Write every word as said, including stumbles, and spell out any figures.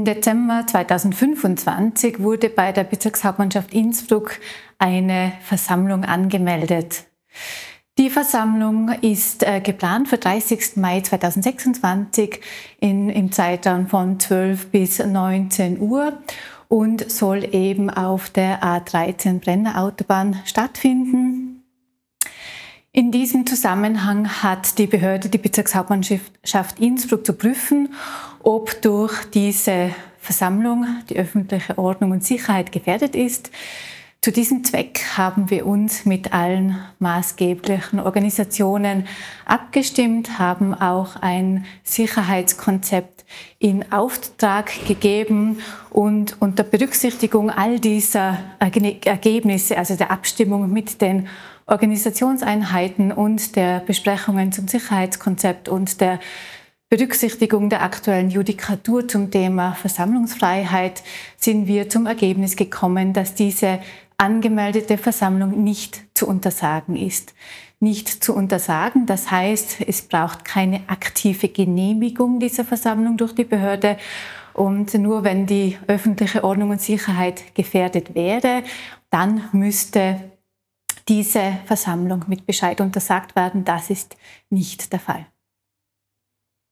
Im Dezember zweitausendfünfundzwanzig wurde bei der Bezirkshauptmannschaft Innsbruck eine Versammlung angemeldet. Die Versammlung ist äh, geplant für dreißigsten Mai zweitausendsechsundzwanzig in, im Zeitraum von zwölf bis neunzehn Uhr und soll eben auf der A dreizehn Brenner Autobahn stattfinden. In diesem Zusammenhang hat die Behörde die Bezirkshauptmannschaft Innsbruck zu prüfen, ob durch diese Versammlung die öffentliche Ordnung und Sicherheit gefährdet ist. Zu diesem Zweck haben wir uns mit allen maßgeblichen Organisationen abgestimmt, haben auch ein Sicherheitskonzept in Auftrag gegeben und unter Berücksichtigung all dieser Ergebnisse, also der Abstimmung mit den Organisationseinheiten und der Besprechungen zum Sicherheitskonzept und der Berücksichtigung der aktuellen Judikatur zum Thema Versammlungsfreiheit sind wir zum Ergebnis gekommen, dass diese angemeldete Versammlung nicht zu untersagen ist. Nicht zu untersagen, das heißt, es braucht keine aktive Genehmigung dieser Versammlung durch die Behörde. Und nur wenn die öffentliche Ordnung und Sicherheit gefährdet wäre, dann müsste diese Versammlung mit Bescheid untersagt werden. Das ist nicht der Fall.